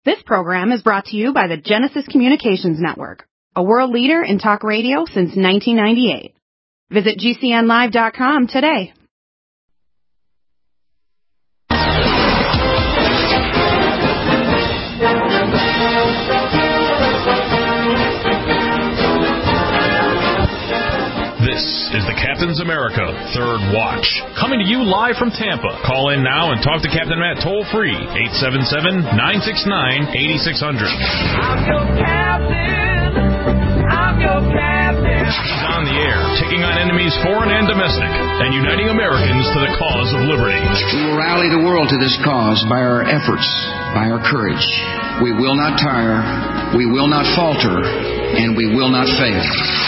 This program is brought to you by the Genesis Communications Network, a world leader in talk radio since 1998. Visit GCNlive.com today. This is the Captain's America Third Watch, coming to you live from Tampa. Call in now and talk to Captain Matt toll-free, 877-969-8600. I'm your captain. I'm your captain. He's on the air, taking on enemies foreign and domestic, and uniting Americans to the cause of liberty. We will rally the world to this cause by our efforts, by our courage. We will not tire, we will not falter, and we will not fail.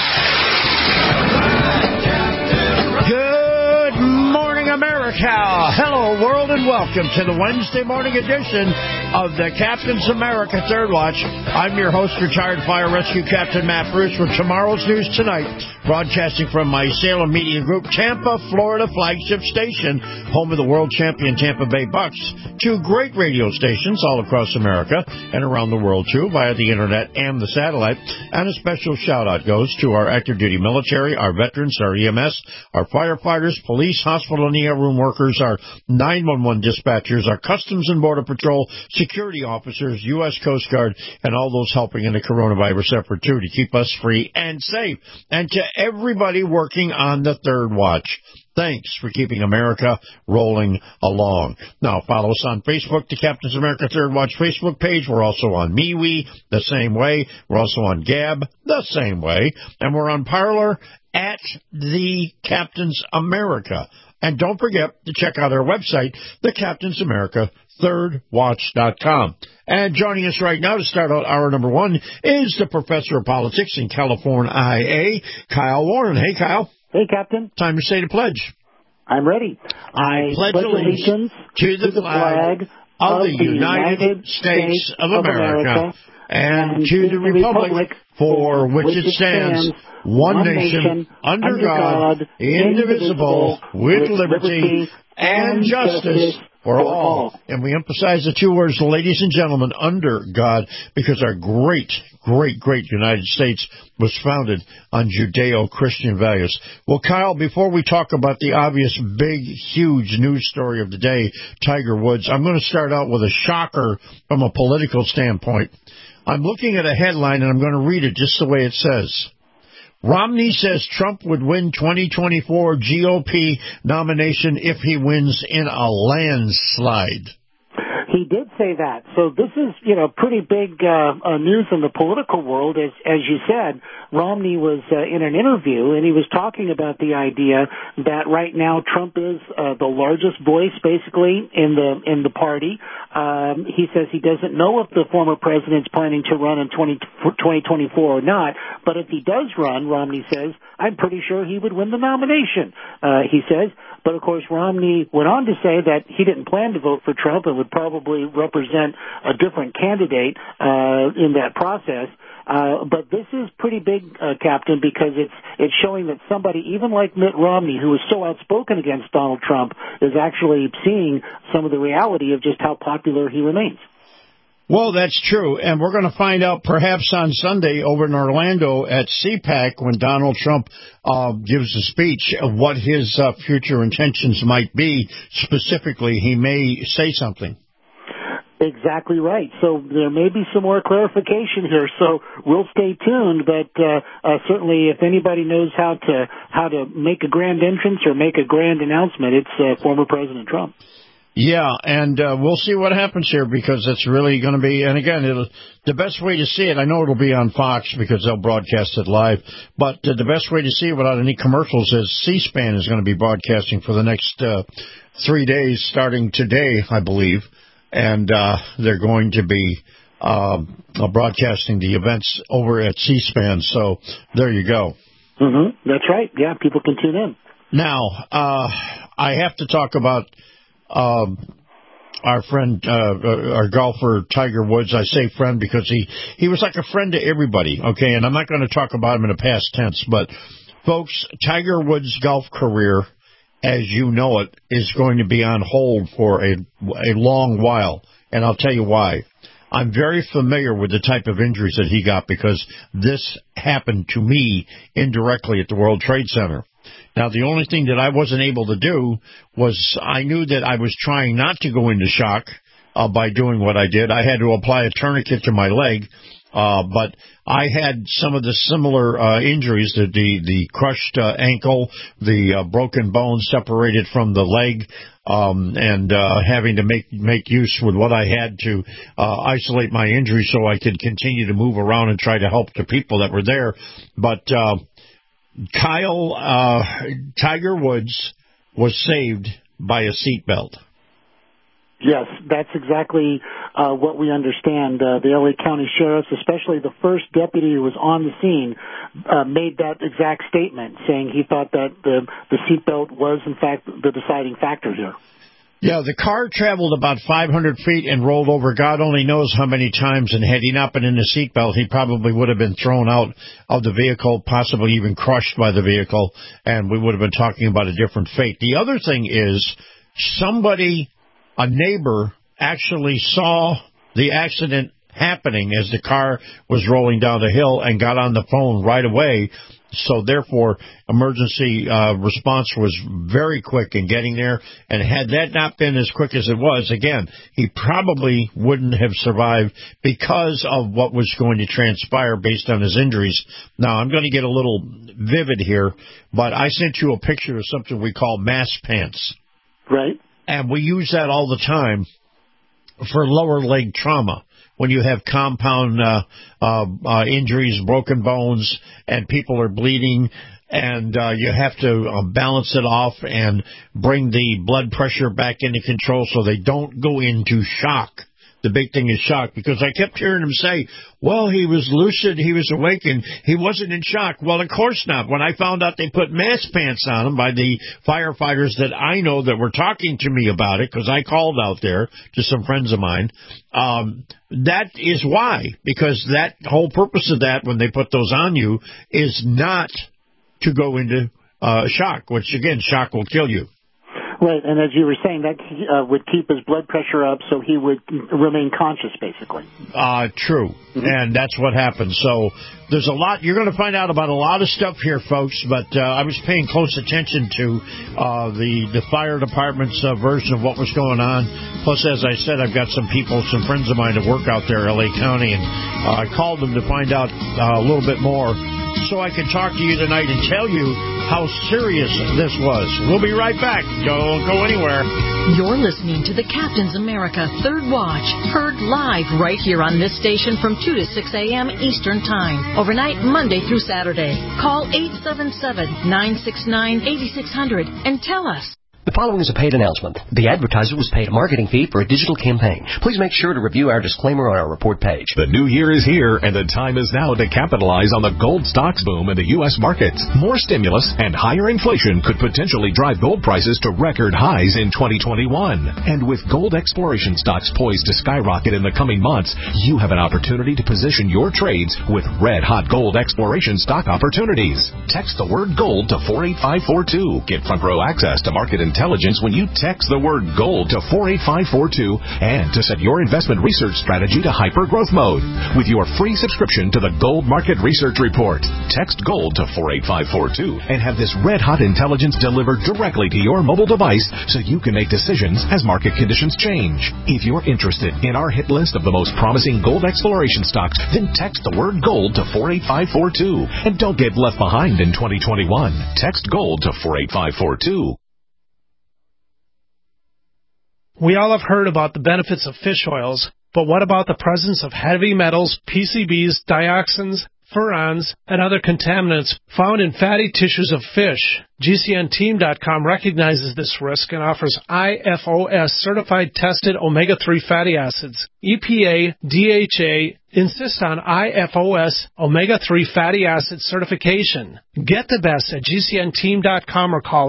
Good morning, America. Hello, world, and welcome to the Wednesday morning edition of the Captain's America Third Watch. I'm your host, retired Fire Rescue Captain Matt Bruce, with tomorrow's news tonight, broadcasting from my Salem Media Group, Tampa, Florida flagship station, home of the world champion Tampa Bay Bucks. Two great radio stations all across America and around the world, too, via the internet and the satellite. And a special shout-out goes to our active duty military, our veterans, our EMS, our firefighters, police, hospital and ER room workers, our 911 dispatchers, our Customs and Border Patrol, security officers, U.S. Coast Guard, and all those helping in the coronavirus effort, too, to keep us free and safe. And to everybody working on the Third Watch, thanks for keeping America rolling along. Now, follow us on Facebook, the Captain's America Third Watch Facebook page. We're also on MeWe, the same way. We're also on Gab, the same way. And we're on Parler at the Captain's America. And don't forget to check out our website, the Captain's America thirdwatch.com. And joining us right now to start out hour number one is the professor of politics in California IA, Kyle Warren. Hey, Kyle. Hey, Captain. Time to say the pledge. I'm ready. I pledge allegiance to the flag of the United States of America and to the republic for which it stands, one nation, under God, indivisible, with liberty and justice for all. And we emphasize the two words, ladies and gentlemen, under God, because our great United States was founded on Judeo-Christian values. Well, Kyle, before we talk about the obvious big, huge news story of the day, Tiger Woods, I'm going to start out with a shocker from a political standpoint. I'm looking at a headline, and I'm going to read it just the way it says. Romney says Trump would win 2024 GOP nomination if he wins in a landslide. He did say that. So this is, pretty big news in the political world. As you said, Romney was in an interview, and he was talking about the idea that right now Trump is the largest voice, basically, in the party. He says he doesn't know if the former president's planning to run in 2024 or not, but if he does run, Romney says, I'm pretty sure he would win the nomination, he says. But, of course, Romney went on to say that he didn't plan to vote for Trump and would probably represent a different candidate in that process. But this is pretty big, Captain, because it's showing that somebody, even like Mitt Romney, who is so outspoken against Donald Trump, is actually seeing some of the reality of just how popular he remains. Well, that's true, and we're going to find out perhaps on Sunday over in Orlando at CPAC when Donald Trump gives a speech of what his future intentions might be. Specifically, he may say something. Exactly right. So there may be some more clarification here, so we'll stay tuned, but certainly if anybody knows how to make a grand entrance or make a grand announcement, it's former President Trump. Yeah, and we'll see what happens here, because it's really going to be, and again, the best way to see it, I know it'll be on Fox because they'll broadcast it live, but the best way to see it without any commercials is C-SPAN is going to be broadcasting for the next 3 days, starting today, I believe, and they're going to be broadcasting the events over at C-SPAN, so there you go. Mm-hmm. That's right. Yeah, people can tune in. Now, I have to talk about our friend, our golfer, Tiger Woods. I say friend because he was like a friend to everybody, okay? And I'm not going to talk about him in the past tense, but, folks, Tiger Woods' golf career, as you know it, is going to be on hold for a long while, and I'll tell you why. I'm very familiar with the type of injuries that he got because this happened to me indirectly at the World Trade Center. Now, the only thing that I wasn't able to do was I knew that I was trying not to go into shock by doing what I did. I had to apply a tourniquet to my leg, but I had some of the similar injuries, the crushed ankle, the broken bone separated from the leg, and having to make use with what I had to isolate my injury so I could continue to move around and try to help the people that were there. But Tiger Woods was saved by a seatbelt. Yes, that's exactly what we understand. The L.A. County sheriffs, especially the first deputy who was on the scene, made that exact statement, saying he thought that the seatbelt was, in fact, the deciding factor here. Yeah, the car traveled about 500 feet and rolled over God only knows how many times, and had he not been in the seatbelt, he probably would have been thrown out of the vehicle, possibly even crushed by the vehicle, and we would have been talking about a different fate. The other thing is a neighbor actually saw the accident happening as the car was rolling down the hill and got on the phone right away. So, therefore, emergency response was very quick in getting there. And had that not been as quick as it was, again, he probably wouldn't have survived because of what was going to transpire based on his injuries. Now, I'm going to get a little vivid here, but I sent you a picture of something we call mass pants. Right. And we use that all the time for lower leg trauma. When you have compound injuries, broken bones, and people are bleeding, and you have to balance it off and bring the blood pressure back into control so they don't go into shock. The big thing is shock, because I kept hearing him say, well, he was lucid, he was awake, and he wasn't in shock. Well, of course not. When I found out they put mask pants on him by the firefighters that I know that were talking to me about it, because I called out there to some friends of mine, that is why. Because that whole purpose of that, when they put those on you, is not to go into shock, which, again, shock will kill you. Right, and as you were saying, that would keep his blood pressure up so he would remain conscious, basically. True, and that's what happened. So there's a lot. You're going to find out about a lot of stuff here, folks, but I was paying close attention to the fire department's version of what was going on. Plus, as I said, I've got some friends of mine that work out there, L.A. County, and I called them to find out a little bit more so I can talk to you tonight and tell you how serious this was. We'll be right back. Don't go anywhere. You're listening to the Captain's America Third Watch, heard live right here on this station from 2 to 6 a.m. Eastern Time, overnight Monday through Saturday. Call 877-969-8600 and tell us. The following is a paid announcement. The advertiser was paid a marketing fee for a digital campaign. Please make sure to review our disclaimer on our report page. The new year is here, and the time is now to capitalize on the gold stocks boom in the U.S. markets. More stimulus and higher inflation could potentially drive gold prices to record highs in 2021. And with gold exploration stocks poised to skyrocket in the coming months, you have an opportunity to position your trades with red-hot gold exploration stock opportunities. Text the word gold to 48542. Get front-row access to market intelligence when you text the word gold to 48542 and to set your investment research strategy to hyper-growth mode with your free subscription to the Gold Market Research Report. Text gold to 48542 and have this red-hot intelligence delivered directly to your mobile device so you can make decisions as market conditions change. If you're interested in our hit list of the most promising gold exploration stocks, then text the word gold to 48542 and don't get left behind in 2021. Text gold to 48542. We all have heard about the benefits of fish oils, but what about the presence of heavy metals, PCBs, dioxins, furans, and other contaminants found in fatty tissues of fish? GCNteam.com recognizes this risk and offers IFOS certified tested omega-3 fatty acids. EPA, DHA insist on IFOS omega-3 fatty acid certification. Get the best at GCNteam.com or call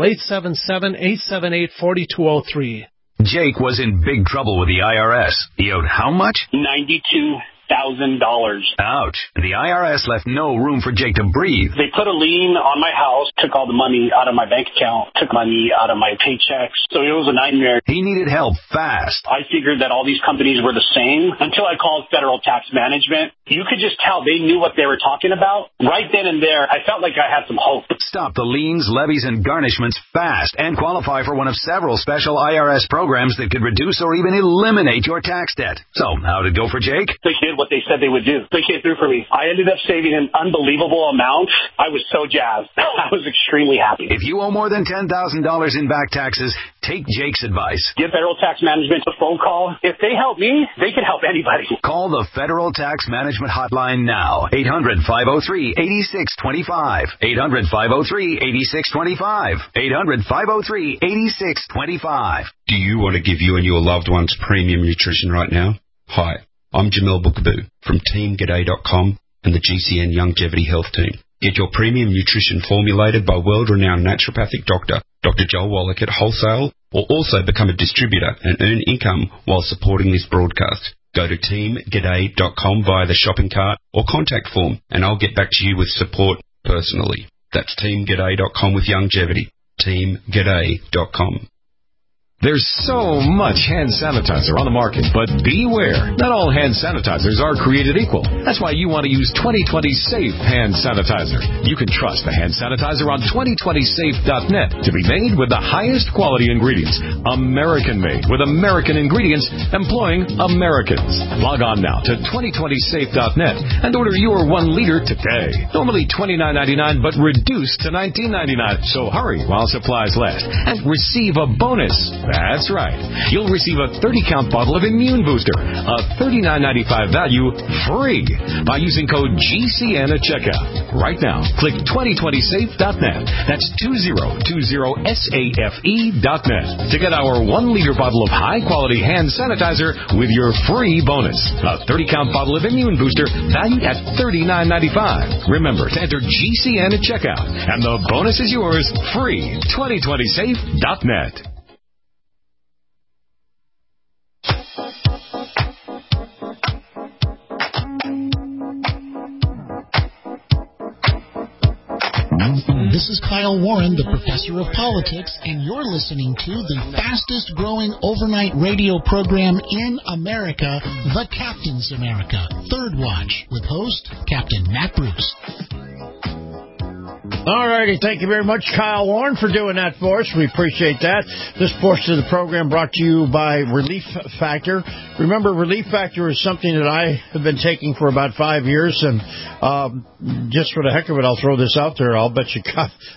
877-878-4203. Jake was in big trouble with the IRS. He owed how much? $92,000. Ouch. The IRS left no room for Jake to breathe. They put a lien on my house, took all the money out of my bank account, took money out of my paychecks. So it was a nightmare. He needed help fast. I figured that all these companies were the same until I called Federal Tax Management. You could just tell they knew what they were talking about. Right then and there, I felt like I had some hope. Stop the liens, levies, and garnishments fast and qualify for one of several special IRS programs that could reduce or even eliminate your tax debt. So, how did it go for Jake? They did what they said they would do. They came through for me. I ended up saving an unbelievable amount. I was so jazzed. I was extremely happy. If you owe more than $10,000 in back taxes, take Jake's advice. Give Federal Tax Management a phone call. If they help me, they can help anybody. Call the Federal Tax Management Hotline now. 800-503-8625. 800-503-8625. 800-503-8625. Do you want to give you and your loved ones premium nutrition right now? Hi, I'm Jamel Bookaboo from TeamGaday.com and the GCN Longevity Health Team. Get your premium nutrition formulated by world-renowned naturopathic doctor, Dr. Joel Wallach at Wholesale, or also become a distributor and earn income while supporting this broadcast. Go to TeamGaday.com via the shopping cart or contact form, and I'll get back to you with support personally. That's TeamGaday.com with longevity. TeamGaday.com. There's so much hand sanitizer on the market, but beware. Not all hand sanitizers are created equal. That's why you want to use 2020 Safe Hand Sanitizer. You can trust the hand sanitizer on 2020safe.net to be made with the highest quality ingredients. American-made with American ingredients employing Americans. Log on now to 2020safe.net and order your 1 liter today. Normally $29.99, but reduced to $19.99. So hurry while supplies last and receive a bonus. That's right. You'll receive a 30-count bottle of Immune Booster, a $39.95 value, free by using code GCN at checkout. Right now, click 2020safe.net. That's 2020safe.net to get our 1-liter bottle of high-quality hand sanitizer with your free bonus. A 30-count bottle of Immune Booster valued at $39.95. Remember to enter GCN at checkout, and the bonus is yours, free. 2020safe.net. This is Kyle Warren, the professor of politics, and you're listening to the fastest growing overnight radio program in America, The Captain's America, Third Watch, with host Captain Matt Bruce. All righty. Thank you very much, Kyle Warren, for doing that for us. We appreciate that. This portion of the program brought to you by Relief Factor. Remember, Relief Factor is something that I have been taking for about 5 years, and just for the heck of it, I'll throw this out there. I'll bet you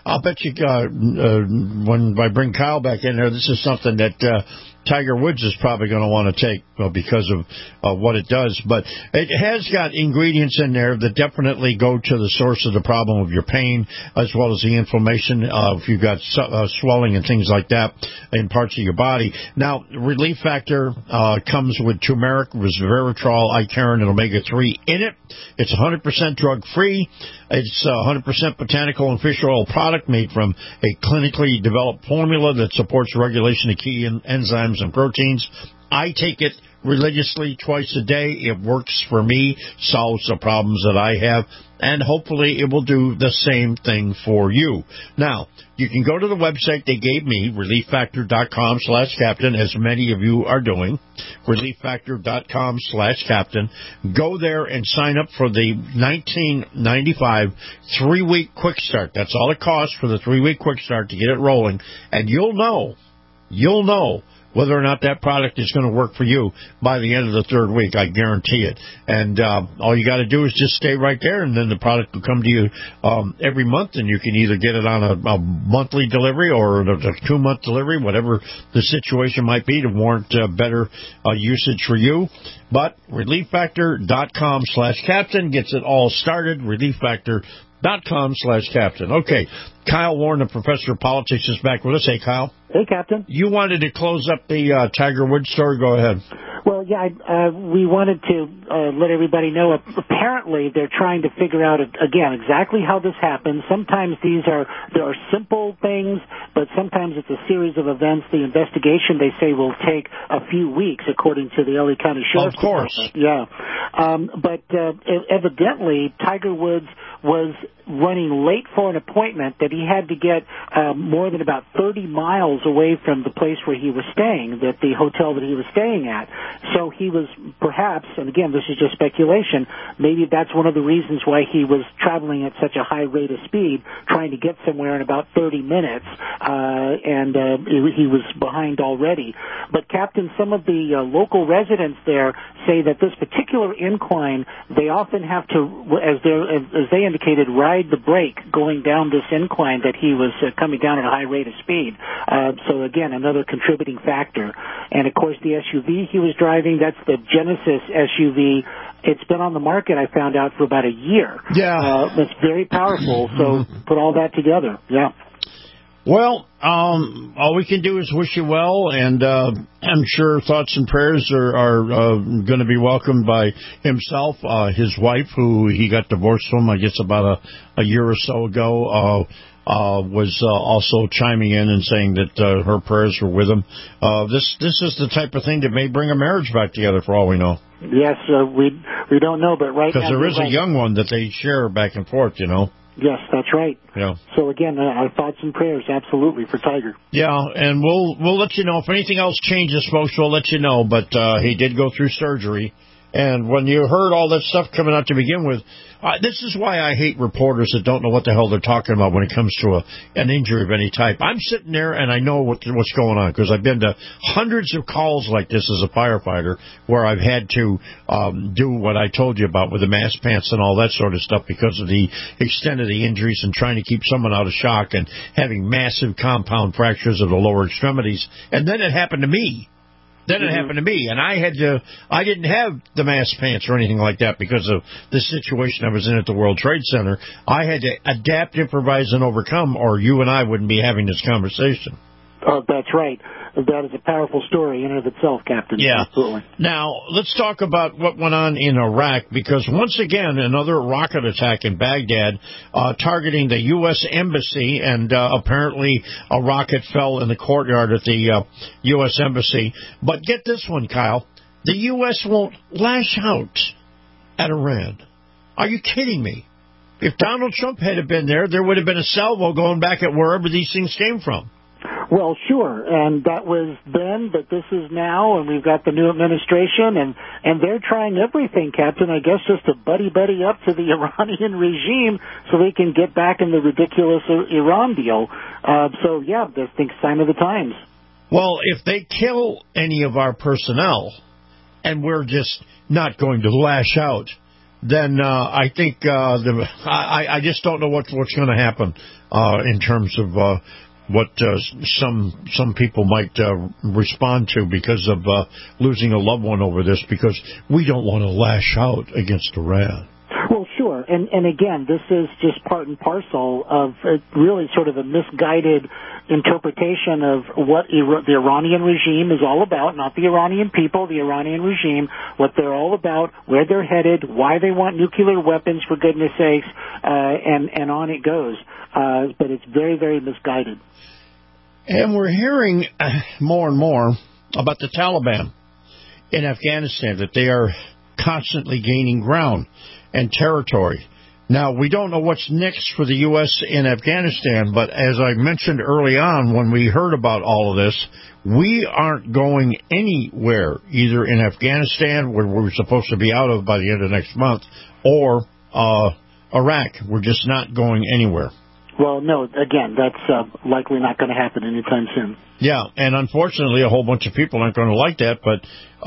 when I bring Kyle back in there, this is something that Tiger Woods is probably going to want to take because of what it does. But it has got ingredients in there that definitely go to the source of the problem of your pain, as well as the inflammation if you've got swelling and things like that in parts of your body. Now, Relief Factor comes with turmeric, resveratrol, icariin, and omega-3 in it. It's 100% drug-free. It's 100% botanical and fish oil product made from a clinically developed formula that supports regulation of key enzymes and proteins. I take it religiously twice a day. It works for me, solves the problems that I have, and hopefully it will do the same thing for you. Now, you can go to the website they gave me, relieffactor.com/captain, as many of you are doing, relieffactor.com/captain. Go there and sign up for the $19.95 3-week quick start. That's all it costs for the 3-week quick start to get it rolling, and you'll know whether or not that product is going to work for you by the end of the 3rd week. I guarantee it. And all you got to do is just stay right there, and then the product will come to you every month, and you can either get it on a monthly delivery or a 2-month delivery, whatever the situation might be to warrant better usage for you. But relieffactor.com/captain gets it all started. Relief Factor .com/captain. Okay. Kyle Warren, the professor of politics, is back with us. Hey, Kyle. Hey, Captain. You wanted to close up the Tiger Woods story. Go ahead. Well, yeah, we wanted to let everybody know. Apparently, they're trying to figure out, again, exactly how this happened. Sometimes there are simple things, but sometimes it's a series of events. The investigation, they say, will take a few weeks, according to the LA County Sheriff's Department. Of course. Yeah. But evidently, Tiger Woods was running late for an appointment that he had to get more than about 30 miles away from the place where he was staying, the hotel that he was staying at. So he was perhaps, and again, this is just speculation, maybe that's one of the reasons why he was traveling at such a high rate of speed, trying to get somewhere in about 30 minutes, and he was behind already. But, Captain, some of the local residents there say that this particular incline, they often have to, as they indicated, ride the brake going down this incline that he was coming down at a high rate of speed. So, again, another contributing factor. And, of course, the SUV he was driving, that's the Genesis SUV. It's been on the market, I found out, for about a year. Yeah. It's very powerful, so put all that together. Yeah. Well, all we can do is wish you well, and I'm sure thoughts and prayers are going to be welcomed by himself, his wife, who he got divorced from, I guess, about a year or so ago, was also chiming in and saying that her prayers were with him. This is the type of thing that may bring a marriage back together, for all we know. Yes, we don't know, but right now... Because there is a young one that they share back and forth, you know. Yes, that's right. Yeah. So again, our thoughts and prayers, absolutely, for Tiger. Yeah, and we'll let you know if anything else changes, folks. We'll let you know. But he did go through surgery, and when you heard all that stuff coming out to begin with, this is why I hate reporters that don't know what the hell they're talking about when it comes to an injury of any type. I'm sitting there and I know what's going on because I've been to hundreds of calls like this as a firefighter where I've had to do what I told you about with the mask pants and all that sort of stuff because of the extent of the injuries and trying to keep someone out of shock and having massive compound fractures of the lower extremities. And then it happened to me. And I didn't have the mask pants or anything like that because of the situation I was in at the World Trade Center. I had to adapt, improvise, and overcome, or you and I wouldn't be having this conversation. Oh, that's right. That is a powerful story in and of itself, Captain. Yeah. Absolutely. Now, let's talk about what went on in Iraq, because once again, another rocket attack in Baghdad targeting the U.S. Embassy, and apparently a rocket fell in the courtyard at the U.S. Embassy. But get this one, Kyle. The U.S. won't lash out at Iran. Are you kidding me? If Donald Trump had been there would have been a salvo going back at wherever these things came from. Well, sure, and that was then, but this is now, and we've got the new administration, and they're trying everything, Captain, I guess just to buddy up to the Iranian regime so they can get back in the ridiculous Iran deal. So, yeah, I think sign of the times. Well, if they kill any of our personnel, and we're just not going to lash out, then I think I just don't know what's going to happen in terms of what some people might respond to because of losing a loved one over this, because we don't want to lash out against Iran. Well, sure. And again, this is just part and parcel of really sort of a misguided interpretation of what the Iranian regime is all about, not the Iranian people, the Iranian regime, what they're all about, where they're headed, why they want nuclear weapons, for goodness sakes, and on it goes. But it's very, very misguided. And we're hearing more and more about the Taliban in Afghanistan, that they are constantly gaining ground and territory. Now, we don't know what's next for the U.S. in Afghanistan, but as I mentioned early on when we heard about all of this, we aren't going anywhere, either in Afghanistan, where we're supposed to be out of by the end of next month, or Iraq. We're just not going anywhere. Well, no, again, that's likely not going to happen anytime soon. Yeah, and unfortunately, a whole bunch of people aren't going to like that, but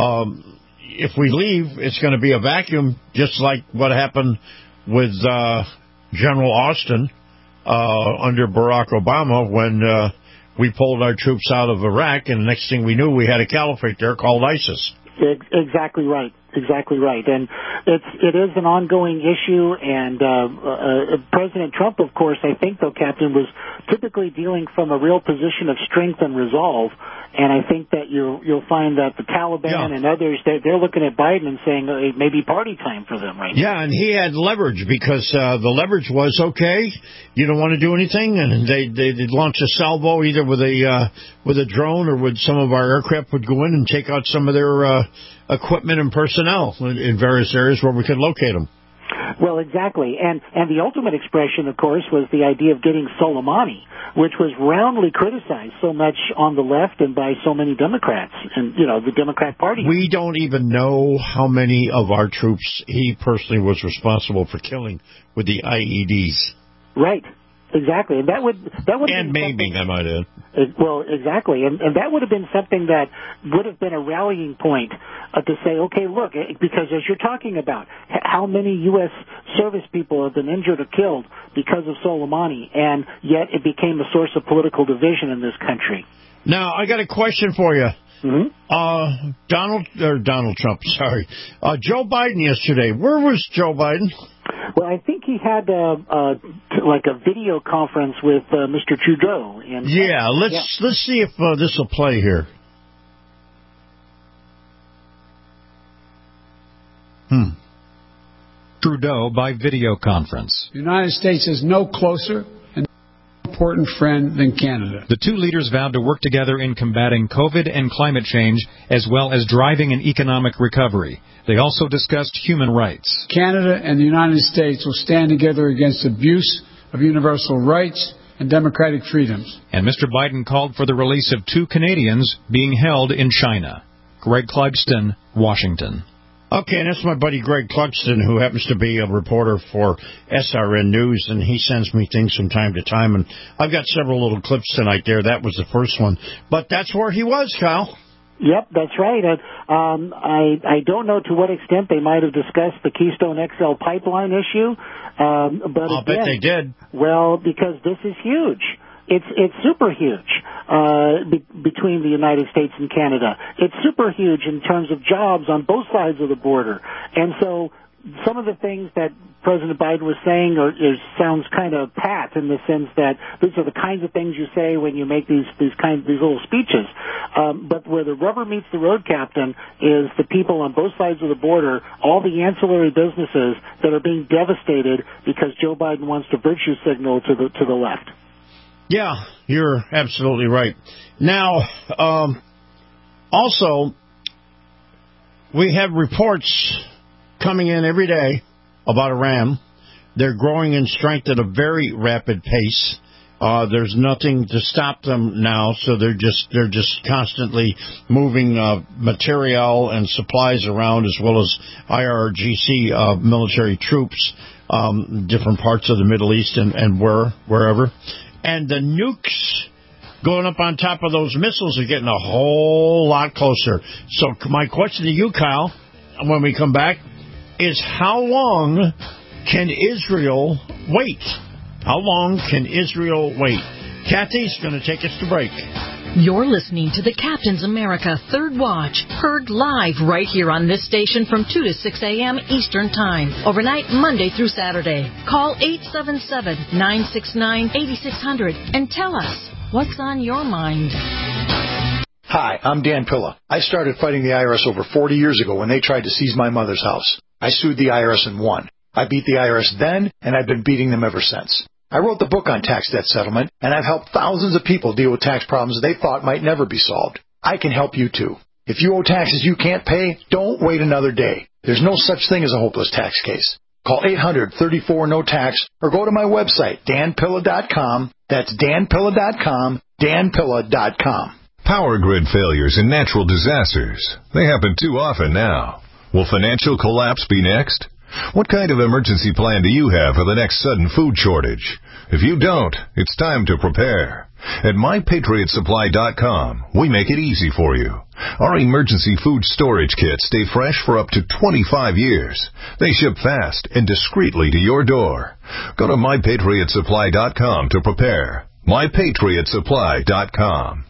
if we leave, it's going to be a vacuum, just like what happened with General Austin under Barack Obama when we pulled our troops out of Iraq, and the next thing we knew, we had a caliphate there called ISIS. Exactly right. Exactly right. And it is an ongoing issue, and President Trump, of course, I think, though, Captain, was typically dealing from a real position of strength and resolve. And I think that you'll find that the Taliban and others, they're looking at Biden and saying it may be party time for them right now. Yeah, and he had leverage because the leverage was, okay, you don't want to do anything, and they'd launch a salvo either with a drone or with some of our aircraft would go in and take out some of their equipment and personnel in various areas where we could locate them. Well, exactly. And the ultimate expression, of course, was the idea of getting Soleimani, which was roundly criticized so much on the left and by so many Democrats and, the Democrat Party. We don't even know how many of our troops he personally was responsible for killing with the IEDs. Right. Exactly, and that would and maiming, I might add. Well, exactly, and that would have been something that would have been a rallying point to say, okay, look, because as you're talking about, how many U.S. service people have been injured or killed because of Soleimani, and yet it became a source of political division in this country. Now, I got a question for you. Mm-hmm. Donald Trump, sorry. Joe Biden yesterday. Where was Joe Biden? Well, I think he had like a video conference with Mr. Trudeau. And, let's see if this will play here. Trudeau by video conference. The United States is no closer and more important friend than Canada. The two leaders vowed to work together in combating COVID and climate change, as well as driving an economic recovery. They also discussed human rights. Canada and the United States will stand together against abuse of universal rights and democratic freedoms. And Mr. Biden called for the release of 2 Canadians being held in China. Greg Clugston, Washington. Okay, and that's my buddy Greg Clugston, who happens to be a reporter for SRN News, and he sends me things from time to time, and I've got several little clips tonight there. That was the first one. But that's where he was, Kyle. Yep, that's right. I don't know to what extent they might have discussed the Keystone XL pipeline issue. But I'll bet they did. Well, because this is huge. It's super huge between the United States and Canada. It's super huge in terms of jobs on both sides of the border. And so some of the things that President Biden was saying sounds kind of pat in the sense that these are the kinds of things you say when you make these little speeches. But where the rubber meets the road, Captain, is the people on both sides of the border, all the ancillary businesses that are being devastated because Joe Biden wants to virtue signal to the left. Yeah, you're absolutely right. Now, also, we have reports coming in every day about Iran. They're growing in strength at a very rapid pace. There's nothing to stop them now, so they're just constantly moving material and supplies around, as well as IRGC military troops, different parts of the Middle East and wherever. And the nukes going up on top of those missiles are getting a whole lot closer. So my question to you, Kyle, when we come back, is how long can Israel wait? How long can Israel wait? Kathy's going to take us to break. You're listening to the Captain's America Third Watch, heard live right here on this station from 2 to 6 a.m. Eastern Time, overnight Monday through Saturday. Call 877-969-8600 and tell us what's on your mind. Hi, I'm Dan Pilla. I started fighting the IRS over 40 years ago when they tried to seize my mother's house. I sued the IRS and won. I beat the IRS then, and I've been beating them ever since. I wrote the book on tax debt settlement, and I've helped thousands of people deal with tax problems they thought might never be solved. I can help you, too. If you owe taxes you can't pay, don't wait another day. There's no such thing as a hopeless tax case. Call 800-34-NO-TAX or go to my website, danpilla.com. That's danpilla.com, danpilla.com. Power grid failures and natural disasters. They happen too often now. Will financial collapse be next? What kind of emergency plan do you have for the next sudden food shortage? If you don't, it's time to prepare. At MyPatriotSupply.com, we make it easy for you. Our emergency food storage kits stay fresh for up to 25 years. They ship fast and discreetly to your door. Go to MyPatriotSupply.com to prepare. MyPatriotSupply.com.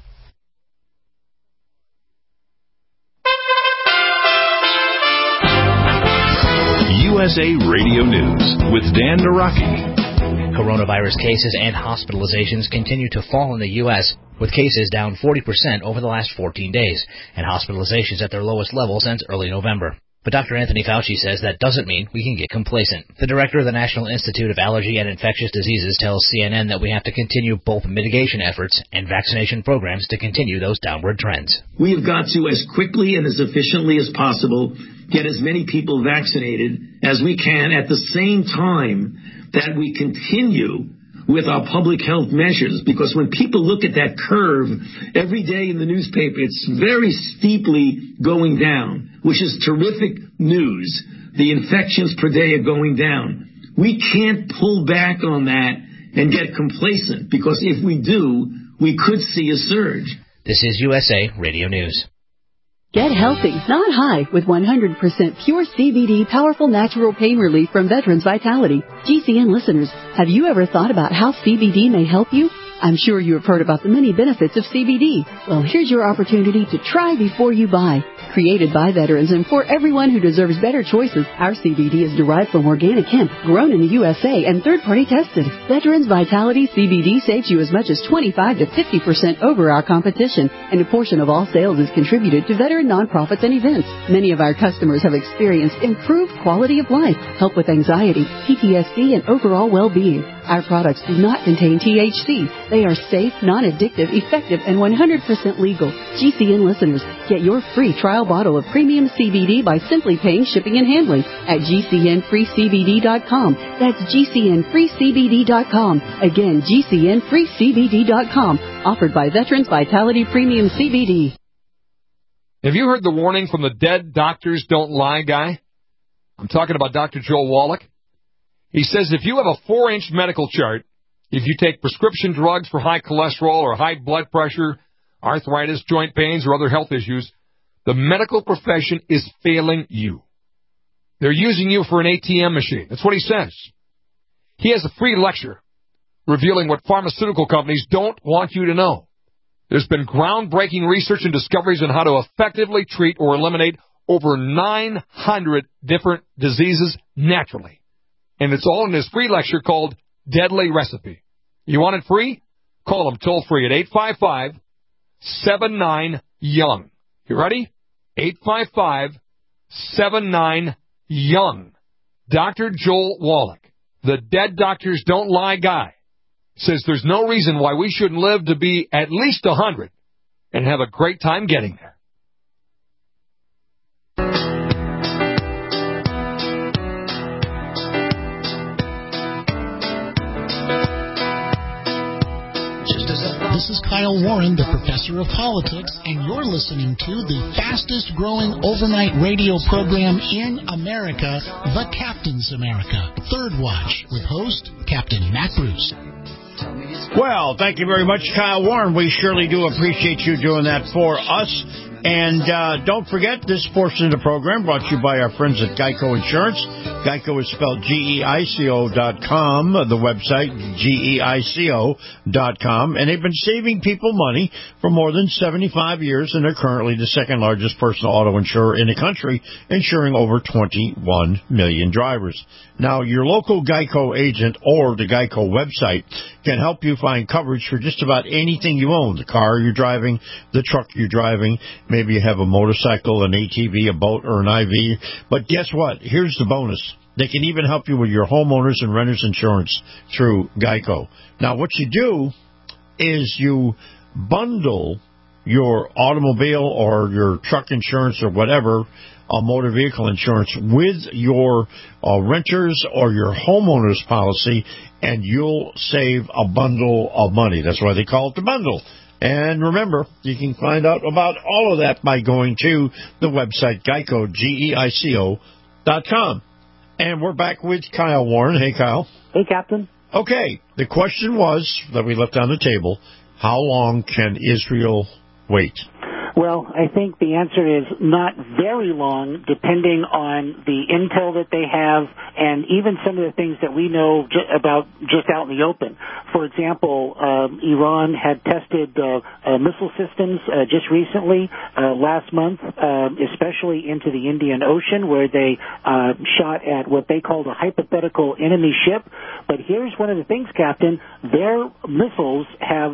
USA Radio News with Dan Naraki. Coronavirus cases and hospitalizations continue to fall in the U.S., with cases down 40% over the last 14 days, and hospitalizations at their lowest level since early November. But Dr. Anthony Fauci says that doesn't mean we can get complacent. The director of the National Institute of Allergy and Infectious Diseases tells CNN that we have to continue both mitigation efforts and vaccination programs to continue those downward trends. We have got to, as quickly and as efficiently as possible, get as many people vaccinated as we can at the same time that we continue with our public health measures, because when people look at that curve every day in the newspaper, it's very steeply going down, which is terrific news. The infections per day are going down. We can't pull back on that and get complacent, because if we do, we could see a surge. This is USA Radio News. Get healthy, not high, with 100% pure CBD powerful natural pain relief from Veterans Vitality. GCN listeners, have you ever thought about how CBD may help you? I'm sure you have heard about the many benefits of CBD. Well, here's your opportunity to try before you buy. Created by veterans and for everyone who deserves better choices, our CBD is derived from organic hemp, grown in the USA and third-party tested. Veterans Vitality CBD saves you as much as 25 to 50% over our competition, and a portion of all sales is contributed to veteran nonprofits and events. Many of our customers have experienced improved quality of life, help with anxiety, PTSD, and overall well-being. Our products do not contain THC. They are safe, non-addictive, effective, and 100% legal. GCN listeners, get your free trial bottle of premium CBD by simply paying shipping and handling at GCNFreeCBD.com. That's GCNFreeCBD.com. Again, GCNFreeCBD.com. Offered by Veterans Vitality Premium CBD. Have you heard the warning from the Dead Doctors Don't Lie guy? I'm talking about Dr. Joel Wallach. He says if you have a 4-inch medical chart, if you take prescription drugs for high cholesterol or high blood pressure, arthritis, joint pains, or other health issues, the medical profession is failing you. They're using you for an ATM machine. That's what he says. He has a free lecture revealing what pharmaceutical companies don't want you to know. There's been groundbreaking research and discoveries on how to effectively treat or eliminate over 900 different diseases naturally. And it's all in this free lecture called Deadly Recipe. You want it free? Call them toll free at 855-79-YOUNG. You ready? 855-79-YOUNG. Dr. Joel Wallach, the Dead Doctors Don't Lie guy, says there's no reason why we shouldn't live to be at least 100 and have a great time getting there. This is Kyle Warren, the professor of politics, and you're listening to the fastest growing overnight radio program in America, The Captain's America, Third Watch, with host Captain Matt Bruce. Well, thank you very much, Kyle Warren. We surely do appreciate you doing that for us. And don't forget, this portion of the program brought to you by our friends at Geico Insurance. Geico is spelled GEICO.com, the website GEICO.com. And they've been saving people money for more than 75 years, and they're currently the second largest personal auto insurer in the country, insuring over 21 million drivers. Now, your local Geico agent or the Geico website can help you find coverage for just about anything you own, the car you're driving, the truck you're driving. Maybe you have a motorcycle, an ATV, a boat, or an IV. But guess what? Here's the bonus. They can even help you with your homeowners and renters insurance through Geico. Now, what you do is you bundle your automobile or your truck insurance or whatever, motor vehicle insurance, with your renters or your homeowners policy, and you'll save a bundle of money. That's why they call it the bundle. And remember, you can find out about all of that by going to the website Geico, GEICO.com. And we're back with Kyle Warren. Hey, Kyle. Hey, Captain. Okay, the question was, that we left on the table, how long can Israel wait? Well, I think the answer is not very long, depending on the intel that they have and even some of the things that we know about just out in the open. For example, Iran had tested missile systems just recently, last month, especially into the Indian Ocean, where they shot at what they called a hypothetical enemy ship. But here's one of the things, Captain. Their missiles have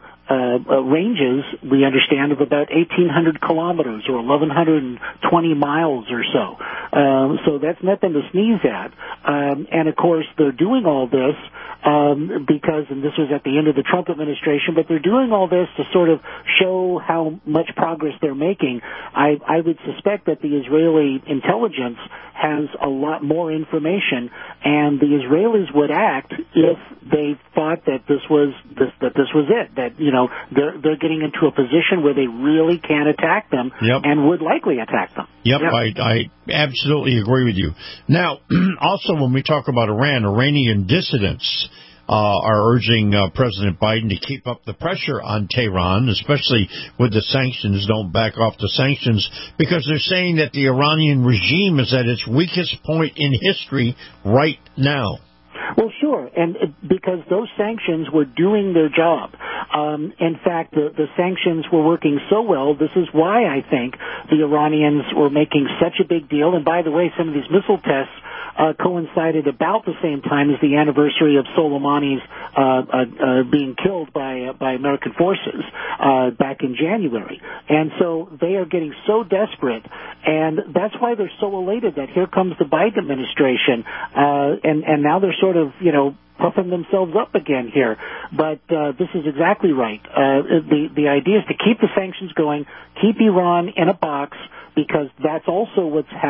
ranges, we understand, of about 1,800 kilometers or 1,120 miles or so. So that's nothing to sneeze at. And, of course, they're doing all this because, and this was at the end of the Trump administration, but they're doing all this to sort of show how much progress they're making. I would suspect that the Israeli intelligence has a lot more information, and the Israelis would act if they thought that this was it, that, you know, they're getting into a position where they really can attack them and would likely attack them. Yep. I absolutely agree with you. Now, also when we talk about Iran, Iranian dissidents are urging President Biden to keep up the pressure on Tehran, especially with the sanctions. Don't back off the sanctions, because they're saying that the Iranian regime is at its weakest point in history right now. Well, sure, and because those sanctions were doing their job. In fact, the sanctions were working so well, this is why I think the Iranians were making such a big deal. And by the way, some of these missile tests coincided about the same time as the anniversary of Soleimani's being killed by American forces back in January. And so they are getting so desperate, and that's why they're so elated that here comes the Biden administration, and now they're sort of, you know, puffing themselves up again here. But this is exactly right. The idea is to keep the sanctions going, keep Iran in a box, because that's also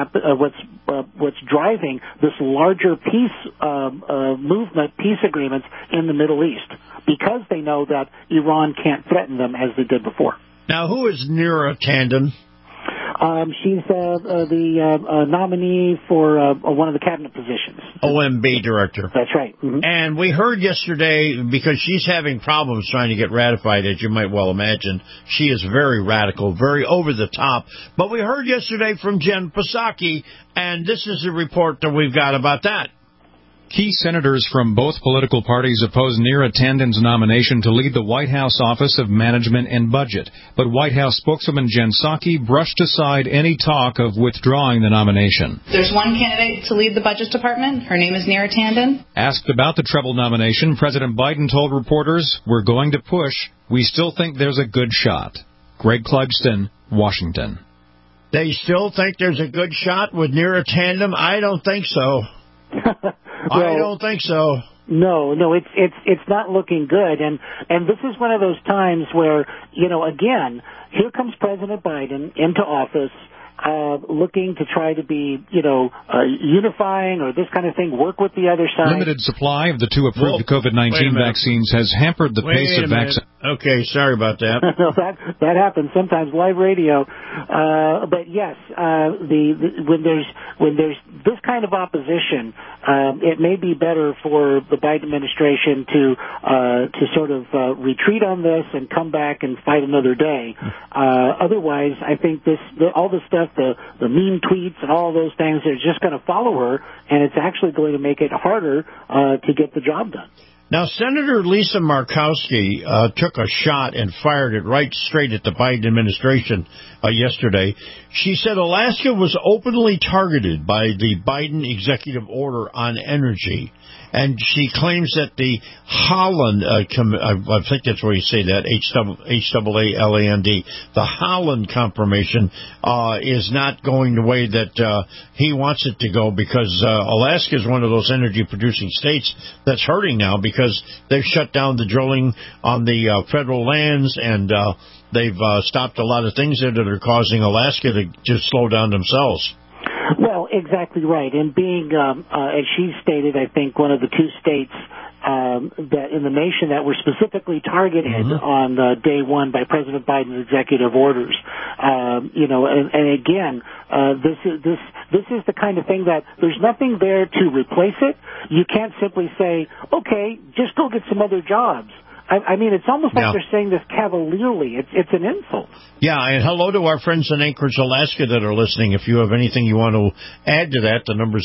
what's driving this larger peace movement, peace agreements in the Middle East, because they know that Iran can't threaten them as they did before. Now, who is Neera Tanden? She's the nominee for one of the cabinet positions. OMB director. That's right. Mm-hmm. And we heard yesterday, because she's having problems trying to get ratified, as you might well imagine. She is very radical, very over the top. But we heard yesterday from Jen Psaki, and this is the report that we've got about that. Key senators from both political parties oppose Neera Tanden's nomination to lead the White House Office of Management and Budget. But White House spokeswoman Jen Psaki brushed aside any talk of withdrawing the nomination. There's one candidate to lead the Budget Department. Her name is Neera Tanden. Asked about the treble nomination, President Biden told reporters, "We're going to push. We still think there's a good shot." Greg Clugston, Washington. They still think there's a good shot with Neera Tanden? I don't think so. I don't think so. No, it's not looking good, and this is one of those times where, you know, again, here comes President Biden into office, looking to try to be, you know, unifying or this kind of thing, work with the other side. Limited supply of the two approved COVID-19 vaccines has hampered the pace of vaccine. Okay, sorry about that. No, that happens sometimes, live radio. But yes, when there's this kind of opposition, it may be better for the Biden administration to sort of retreat on this and come back and fight another day. Otherwise, I think all this stuff, the mean tweets and all those things, are just going to follow her, and it's actually going to make it harder to get the job done. Now, Senator Lisa Murkowski took a shot and fired it right straight at the Biden administration yesterday. She said Alaska was openly targeted by the Biden executive order on energy. And she claims that the Holland, I think that's where you say that, H-A-A-L-A-N-D, the Holland confirmation is not going the way that he wants it to go, because Alaska is one of those energy-producing states that's hurting now because they've shut down the drilling on the federal lands, and they've stopped a lot of things there that are causing Alaska to just slow down themselves. Well, exactly right. And being, as she stated, I think one of the two states that in the nation that were specifically targeted on day one by President Biden's executive orders. You know, and again, this is the kind of thing that there's nothing there to replace it. You can't simply say, okay, just go get some other jobs. I mean, it's almost like they're saying this cavalierly. It's an insult. Yeah, and hello to our friends in Anchorage, Alaska that are listening. If you have anything you want to add to that, the number's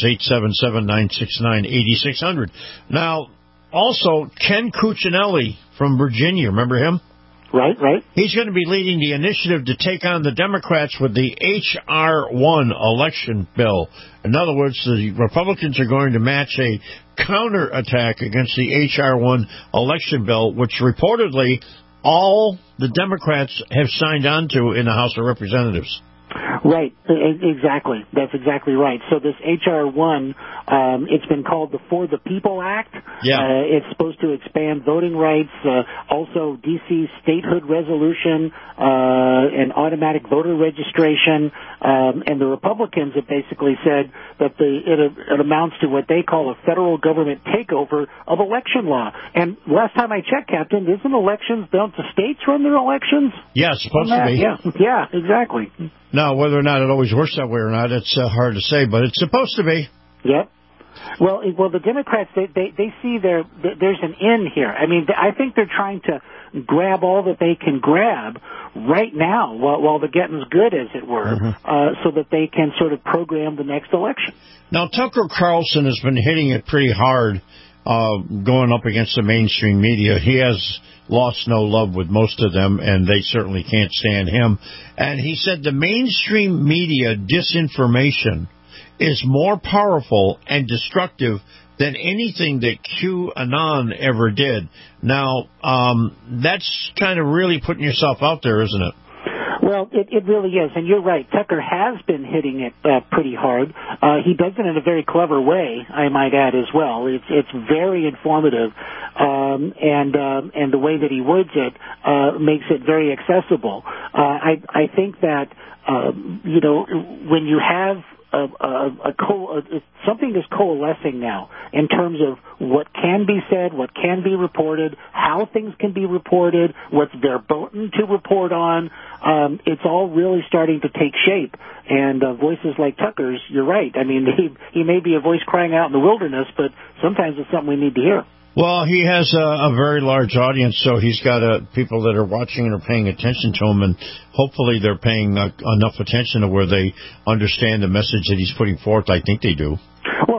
877-969-8600. Now, also, Ken Cuccinelli from Virginia, remember him? Right. He's going to be leading the initiative to take on the Democrats with the H.R. 1 election bill. In other words, the Republicans are going to match a counterattack against the H.R. 1 election bill, which reportedly all the Democrats have signed on to in the House of Representatives. Right, exactly. That's exactly right. So this H.R. 1, it's been called the For the People Act. Yeah. It's supposed to expand voting rights, also D.C. statehood resolution, and automatic voter registration. And the Republicans have basically said that it amounts to what they call a federal government takeover of election law. And last time I checked, Captain, isn't elections, don't the states run their elections? Yeah, it's supposed to be. Yeah, exactly. Now, whether or not it always works that way or not, it's hard to say, but it's supposed to be. Yep. Well, the Democrats, they see there's an in here. I mean, I think they're trying to grab all that they can grab right now while the getting's good, as it were, so that they can sort of program the next election. Now, Tucker Carlson has been hitting it pretty hard going up against the mainstream media. He has lost no love with most of them, and they certainly can't stand him. And he said the mainstream media disinformation is more powerful and destructive than anything that QAnon ever did. Now, that's kind of really putting yourself out there, isn't it? Well, it really is, and you're right. Tucker has been hitting it pretty hard. He does it in a very clever way, I might add, as well. It's very informative, and the way that he words it makes it very accessible. I think that when you have something is coalescing now in terms of what can be said, what can be reported, how things can be reported, what's verboten to report on. It's all really starting to take shape. And voices like Tucker's, you're right. I mean, he may be a voice crying out in the wilderness, but sometimes it's something we need to hear. Well, he has a very large audience, so he's got people that are watching and are paying attention to him, and hopefully they're paying enough attention to where they understand the message that he's putting forth. I think they do. Well,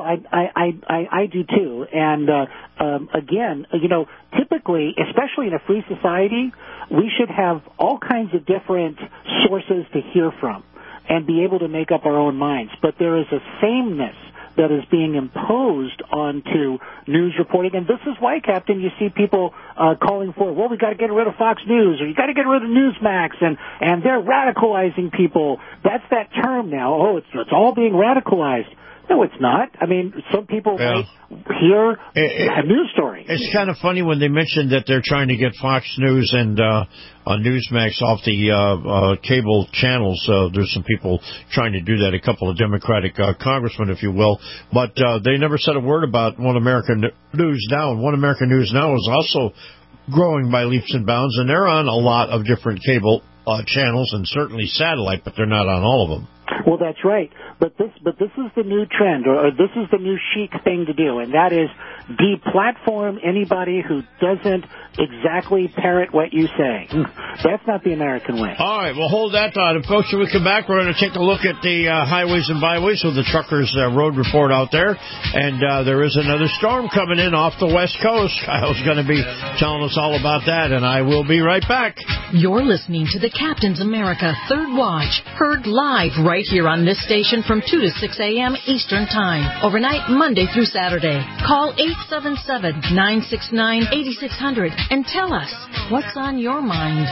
I do too. And again, typically, especially in a free society, we should have all kinds of different sources to hear from and be able to make up our own minds. But there is a sameness that is being imposed onto news reporting. And this is why, Captain, you see people calling for, well, we got to get rid of Fox News, or you got to get rid of Newsmax, and they're radicalizing people. That's that term now. Oh, it's all being radicalized. No, it's not. I mean, some people might hear a news story. It's kind of funny when they mentioned that they're trying to get Fox News and Newsmax off the cable channels. There's some people trying to do that, a couple of Democratic congressmen, if you will. But they never said a word about One American News Now. And One American News Now is also growing by leaps and bounds, and they're on a lot of different cable channels and certainly satellite, but they're not on all of them. Well, that's right. But this is the new trend, or this is the new chic thing to do, and that is deplatform anybody who doesn't exactly parrot what you say. That's not the American way. All right, well, hold that thought. And folks, when we come back, we're going to take a look at the highways and byways with the truckers' road report out there. And there is another storm coming in off the West Coast. Kyle's going to be telling us all about that, and I will be right back. You're listening to the Captain's America Third Watch, heard live right here on this station from 2 to 6 a.m. Eastern Time, overnight Monday through Saturday. Call 877-969-8600 and tell us what's on your mind.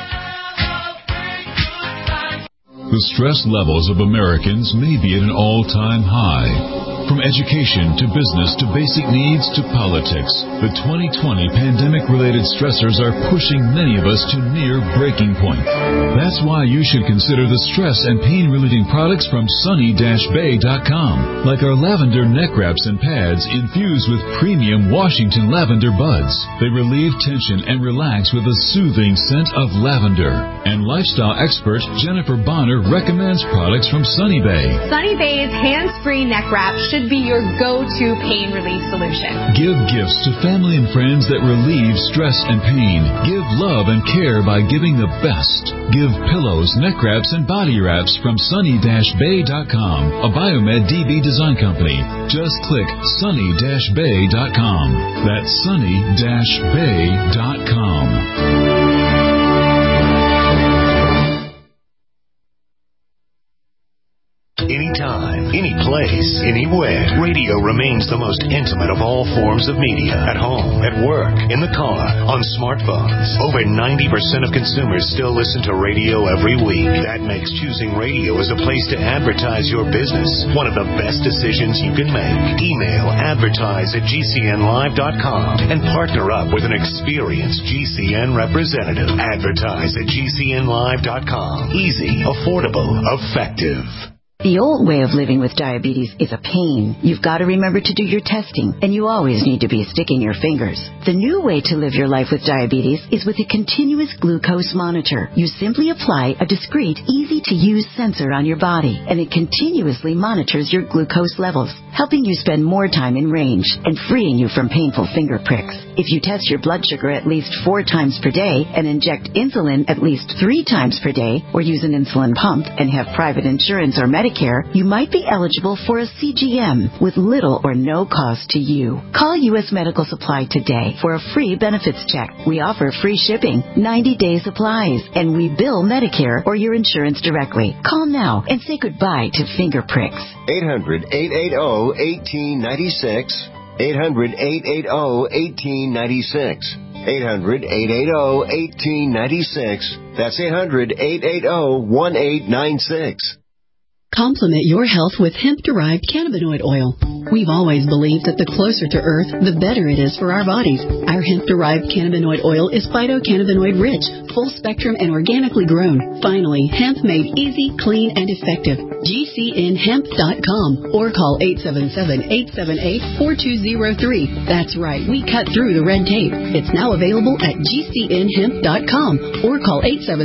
The stress levels of Americans may be at an all-time high. From education to business to basic needs to politics, the 2020 pandemic-related stressors are pushing many of us to near breaking point. That's why you should consider the stress and pain-relieving products from sunny-bay.com, like our lavender neck wraps and pads infused with premium Washington lavender buds. They relieve tension and relax with a soothing scent of lavender. And lifestyle expert Jennifer Bonner recommends products from Sunny Bay. Sunny Bay's hands-free neck wrap should be your go-to pain relief solution. Give gifts to family and friends that relieve stress and pain. Give love and care by giving the best. Give pillows, neck wraps, and body wraps from sunny-bay.com, a Biomed DB design company. Just click sunny-bay.com. That's sunny-bay.com. Anytime, any place, anywhere. Radio remains the most intimate of all forms of media. At home, at work, in the car, on smartphones. Over 90% of consumers still listen to radio every week. That makes choosing radio as a place to advertise your business one of the best decisions you can make. Email advertise@gcnlive.com and partner up with an experienced GCN representative. Advertise@gcnlive.com. Easy, affordable, effective. The old way of living with diabetes is a pain. You've got to remember to do your testing, and you always need to be sticking your fingers. The new way to live your life with diabetes is with a continuous glucose monitor. You simply apply a discreet, easy-to-use sensor on your body, and it continuously monitors your glucose levels, helping you spend more time in range and freeing you from painful finger pricks. If you test your blood sugar at least 4 times per day and inject insulin at least 3 times per day, or use an insulin pump and have private insurance or Medicare, you might be eligible for a CGM with little or no cost to you. Call U.S. Medical Supply today for a free benefits check. We offer free shipping, 90-day supplies, and we bill Medicare or your insurance directly. Call now and say goodbye to finger pricks. 800-880-1896. 800-880-1896. 800-880-1896. That's 800-880-1896. Complement your health with hemp-derived cannabinoid oil. We've always believed that the closer to Earth, the better it is for our bodies. Our hemp-derived cannabinoid oil is phytocannabinoid-rich, full-spectrum, and organically grown. Finally, hemp made easy, clean, and effective. GCNhemp.com or call 877-878-4203. That's right, we cut through the red tape. It's now available at GCNhemp.com or call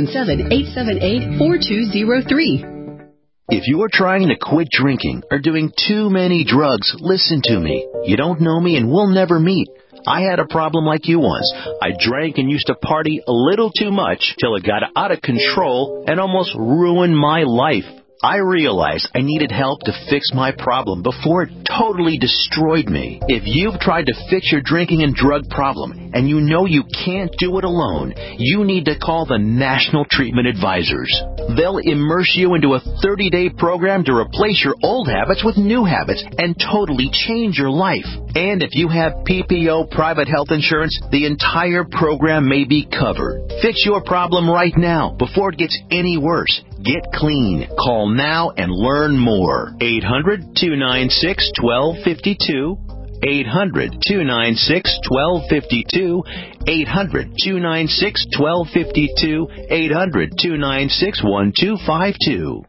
877-878-4203. If you are trying to quit drinking or doing too many drugs, listen to me. You don't know me and we'll never meet. I had a problem like you once. I drank and used to party a little too much till it got out of control and almost ruined my life. I realized I needed help to fix my problem before it totally destroyed me. If you've tried to fix your drinking and drug problem and you know you can't do it alone, you need to call the National Treatment Advisors. They'll immerse you into a 30-day program to replace your old habits with new habits and totally change your life. And if you have PPO private health insurance, the entire program may be covered. Fix your problem right now before it gets any worse. Get clean. Call now and learn more. 800-296-1252. 800-296-1252. 800-296-1252. 800-296-1252.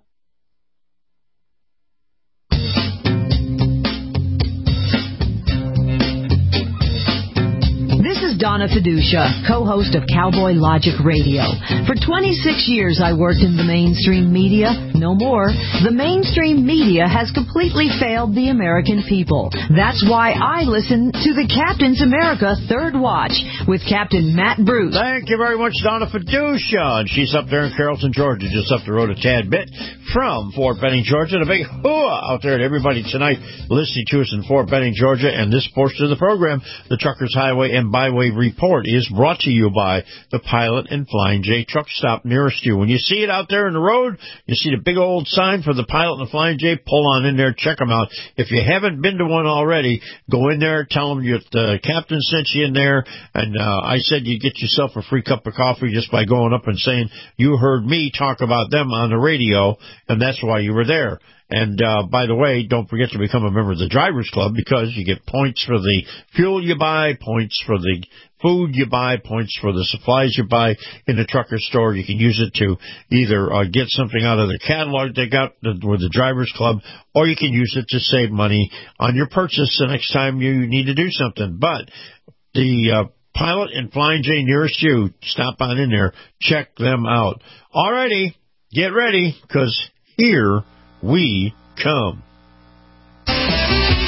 Donna Fiducia, co-host of Cowboy Logic Radio. For 26 years, I worked in the mainstream media. No more. The mainstream media has completely failed the American people. That's why I listen to the Captain's America Third Watch with Captain Matt Bruce. Thank you very much, Donna Fiducia. And she's up there in Carrollton, Georgia, just up the road a tad bit from Fort Benning, Georgia. And a big hooah out there to everybody tonight listening to us in Fort Benning, Georgia. And this portion of the program, the Truckers Highway and Byway Report, is brought to you by the Pilot and Flying J truck stop nearest you. When you see it out there in the road, you see the big old sign for the Pilot and the Flying J, pull on in there, check them out. If you haven't been to one already, go in there, tell them the captain sent you in there, and I said you get yourself a free cup of coffee just by going up and saying you heard me talk about them on the radio, and that's why you were there. And, by the way, don't forget to become a member of the Drivers Club, because you get points for the fuel you buy, points for the food you buy, points for the supplies you buy in the trucker store. You can use it to either get something out of the catalog they got with the Drivers Club, or you can use it to save money on your purchase the next time you need to do something. But the Pilot and Flying J nearest you, stop on in there, check them out. Alrighty, get ready, because here we come.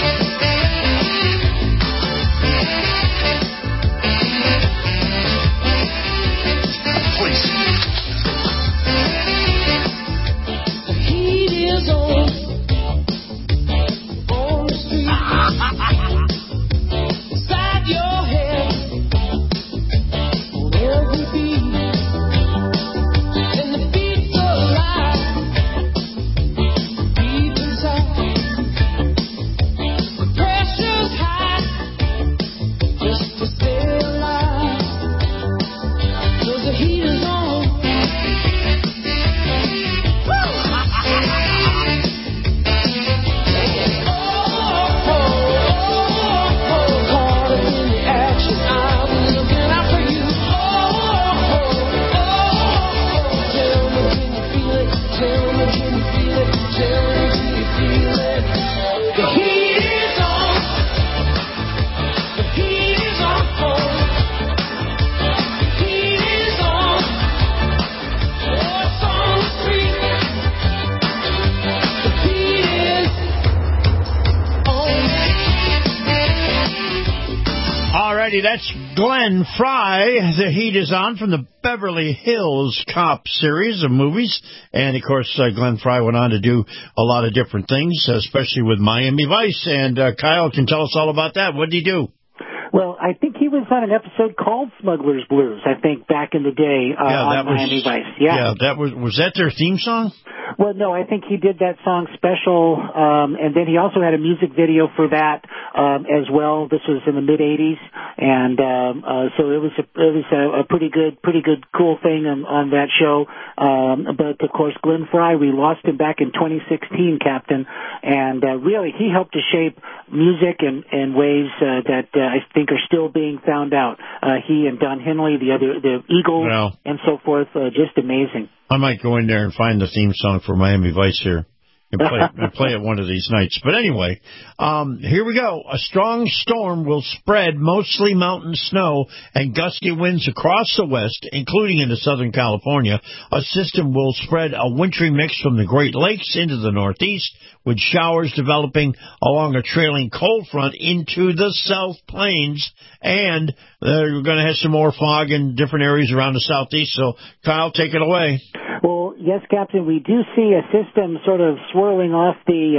righty, that's Glenn Frey. The heat is on from the Beverly Hills Cop series of movies. And, of course, Glenn Frey went on to do a lot of different things, especially with Miami Vice. And Kyle can tell us all about that. What did he do? Well, I think he was on an episode called Smuggler's Blues, I think, back in the day on Miami Vice. Yeah, that was that their theme song? Well, no, I think he did that song special, and then he also had a music video for that as well. This was in the mid-'80s, and so it was a pretty good, cool thing on that show. But of course, Glenn Frey, we lost him back in 2016, Captain, and really he helped to shape music in ways that I think are still being found out. He and Don Henley, the Eagles, and so forth, just amazing. I might go in there and find the theme song for Miami Vice here and play it one of these nights. But anyway, here we go. A strong storm will spread mostly mountain snow and gusty winds across the west, including into Southern California. A system will spread a wintry mix from the Great Lakes into the northeast, with showers developing along a trailing cold front into the South Plains. And we're going to have some more fog in different areas around the southeast. So, Kyle, take it away. Well, yes, Captain, we do see a system sort of swirling off the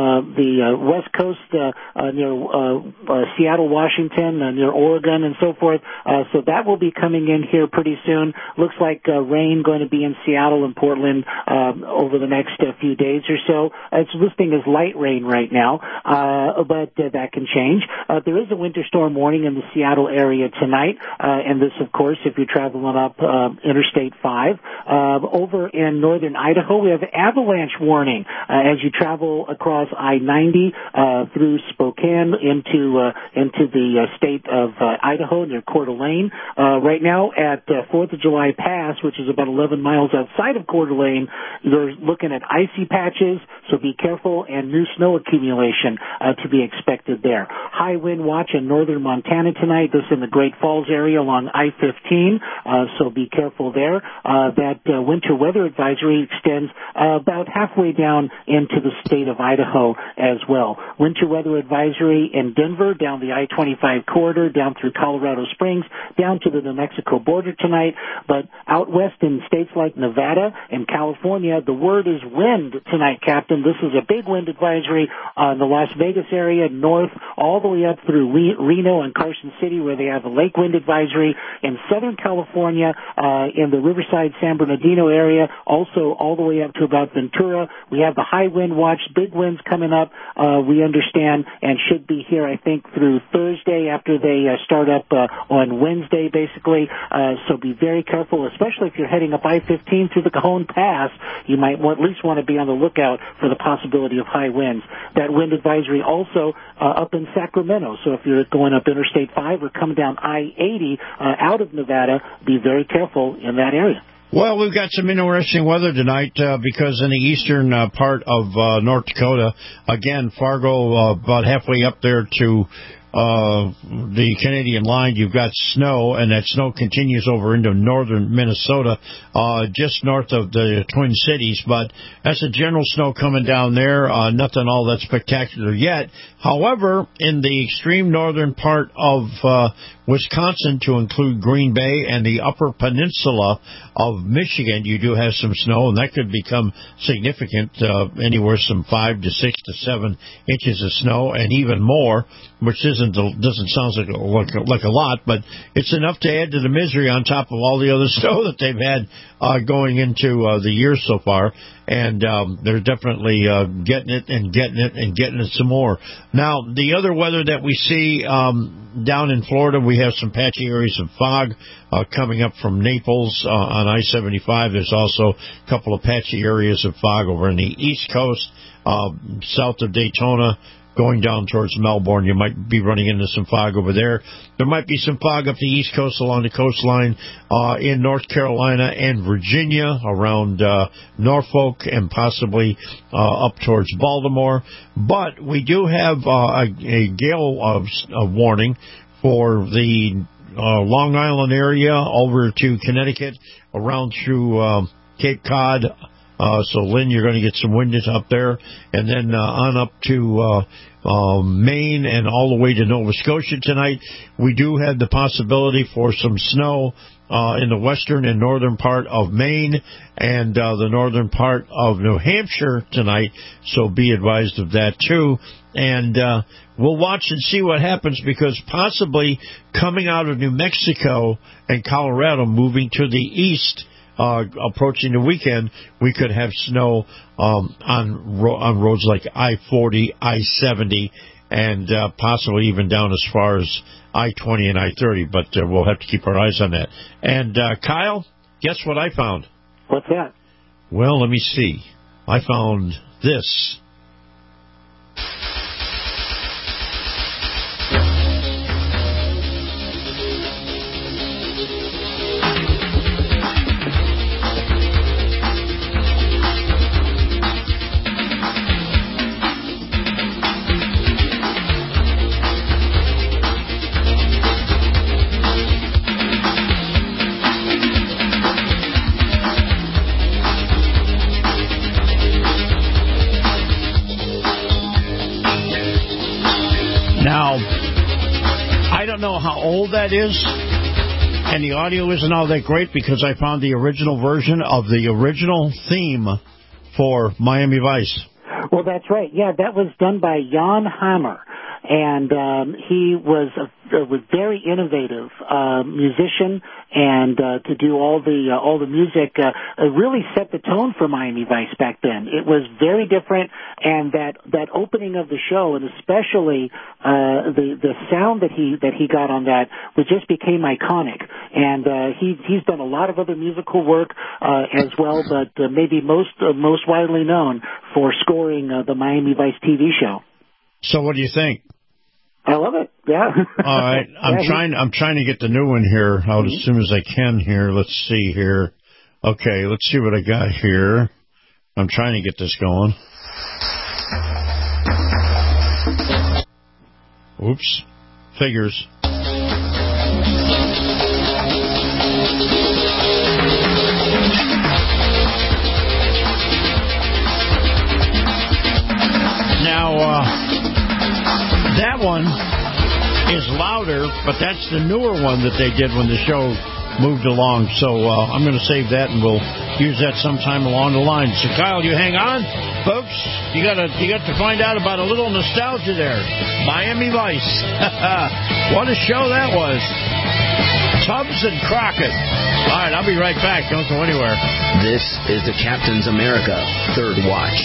west coast near Seattle, Washington, near Oregon, and so forth. So that will be coming in here pretty soon. Looks like rain going to be in Seattle and Portland over the next few days or so. It's listing as light rain right now, but that can change. There is a winter storm warning in the Seattle area tonight, and this, of course, if you're traveling up Interstate 5. Over in northern Idaho, we have avalanche warning as you travel across I-90 through Spokane into the state of Idaho near Coeur d'Alene. Right now at 4th of July Pass, which is about 11 miles outside of Coeur d'Alene, you're looking at icy patches, so be careful, and new snow accumulation to be expected there. High wind watch in northern Montana tonight. This in the Great Falls area along I-15, so be careful there. That winter weather advisory extends about halfway down into the state of Idaho as well. Winter weather advisory in Denver, down the I-25 corridor, down through Colorado Springs, down to the New Mexico border tonight. But out west in states like Nevada and California, the word is wind tonight, Captain. This is a big wind advisory on the Las Vegas area, north, all the way up through Reno and Carson City, where they have a lake wind advisory. In Southern California, in the Riverside, San Bernardino area, also all the way up to about Ventura. We have the high wind watch, big winds coming up, we understand, and should be here, I think, through Thursday after they start up on Wednesday, basically. So be very careful, especially if you're heading up I-15 through the Cajon Pass. You might at least want to be on the lookout for the possibility of high winds. That wind advisory also up in Sacramento. So if you're going up Interstate 5 or coming down I-80 out of Nevada, be very careful in that area. Well, we've got some interesting weather tonight because in the eastern part of North Dakota, again, Fargo, about halfway up there to the Canadian line, you've got snow, and that snow continues over into northern Minnesota, just north of the Twin Cities. But that's a general snow coming down there, nothing all that spectacular yet. However, in the extreme northern part of Wisconsin, to include Green Bay and the upper peninsula of Michigan, you do have some snow, and that could become significant, anywhere from 5 to 6 to 7 inches of snow, and even more, which doesn't sound like a lot, but it's enough to add to the misery on top of all the other snow that they've had going into the year so far. And they're definitely getting it some more. Now, the other weather that we see down in Florida, we have some patchy areas of fog coming up from Naples on I-75. There's also a couple of patchy areas of fog over on the East Coast, south of Daytona, going down towards Melbourne. You might be running into some fog over there. There might be some fog up the East Coast along the coastline in North Carolina and Virginia, around Norfolk, and possibly up towards Baltimore. But we do have a gale warning for the Long Island area over to Connecticut, around through Cape Cod, So, Lynn, you're going to get some wind up there. And then on up to Maine and all the way to Nova Scotia tonight. We do have the possibility for some snow in the western and northern part of Maine and the northern part of New Hampshire tonight. So be advised of that, too. And we'll watch and see what happens, because possibly coming out of New Mexico and Colorado, moving to the east, approaching the weekend, we could have snow on roads like I-40, I-70, and possibly even down as far as I-20 and I-30. But we'll have to keep our eyes on that. And Kyle, guess what I found? What's that? Well, let me see. I found this. Now, I don't know how old that is, and the audio isn't all that great, because I found the original version of the original theme for Miami Vice. Well, that's right. Yeah, that was done by Jan Hammer, and he was a very innovative musician, and to do all the music really set the tone for Miami Vice back then. It was very different, and that opening of the show, and especially the sound that he got on that, just became iconic. And he's done a lot of other musical work as well, but maybe most widely known for scoring the Miami Vice TV show. So what do you think? I love it. Yeah. All right. I'm trying to get the new one here out as soon as I can here. Let's see here. Okay, let's see what I got here. I'm trying to get this going. Oops. Figures. Now, that one is louder, but that's the newer one that they did when the show moved along. So I'm going to save that, and we'll use that sometime along the line. So, Kyle, you hang on, folks. You got to find out about a little nostalgia there. Miami Vice. What a show that was. Tubbs and Crockett. All right, I'll be right back. Don't go anywhere. This is the Captain's America Third Watch.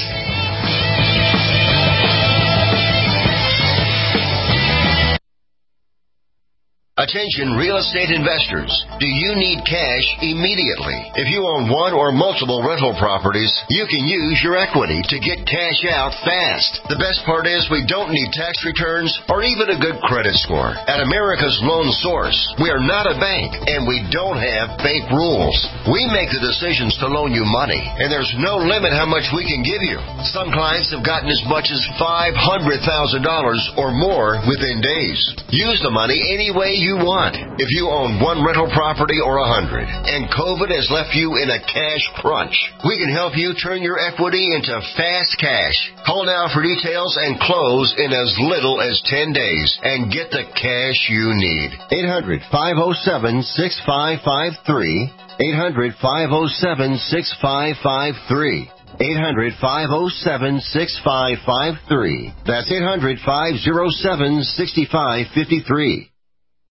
Attention real estate investors. Do you need cash immediately? If you own one or multiple rental properties, you can use your equity to get cash out fast. The best part is we don't need tax returns or even a good credit score. At America's Loan Source, we are not a bank and we don't have bank rules. We make the decisions to loan you money, and there's no limit how much we can give you. Some clients have gotten as much as $500,000 or more within days. Use the money any way you want. If you own one rental property or 100 and COVID has left you in a cash crunch, we can help you turn your equity into fast cash. Call now for details and close in as little as 10 days and get the cash you need. 800-507-6553. 800-507-6553. 800-507-6553. That's 800-507-6553.